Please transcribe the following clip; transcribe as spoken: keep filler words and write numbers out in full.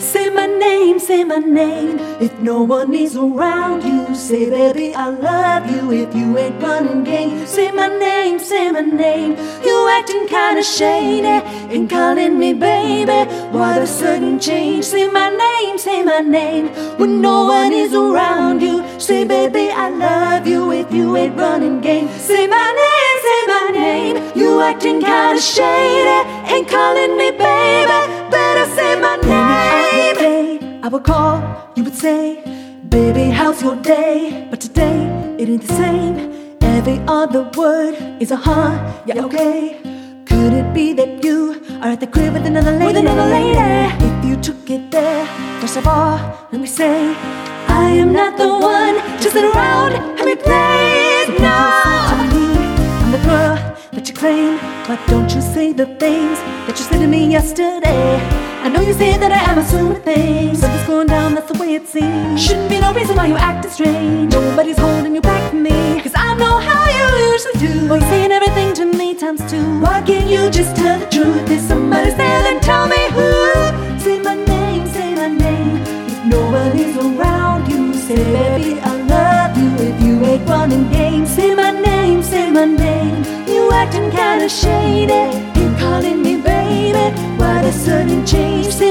Say my name, say my name. If no one is around you, say baby I love you. If you ain't running game, say my name, say my name. You acting kinda shady and calling me baby. Why the sudden change? Say my name, say my name. When no one is around you, say baby I love you. If you ain't running game, say my name, say my name. You acting kinda shady and calling me baby. Better say my name. I would call, you would say, baby, how's your day? But today, it ain't the same. Every other word is a huh, yeah, okay. Could it be that you are at the crib with another lady? With another lady. If you took it there, first of all, let me say, I am not the one to sit around and be played. No, I'm the girl that you claim. Why don't you say the things that you said to me yesterday? I know you say that I am assuming things, but it's going down, that's the way it seems. Shouldn't be no reason why you acting strange. Nobody's holding you back from me, cause I know how you usually do. Boy, you're saying everything to me times two. Why can't you just tell the truth? If somebody's there, then tell me who. Say my name, say my name. If no one is around you, say baby I love you. If you ain't running game, say my name, say my name. You acting kinda shady, you calling me baby. Why the sudden change? Say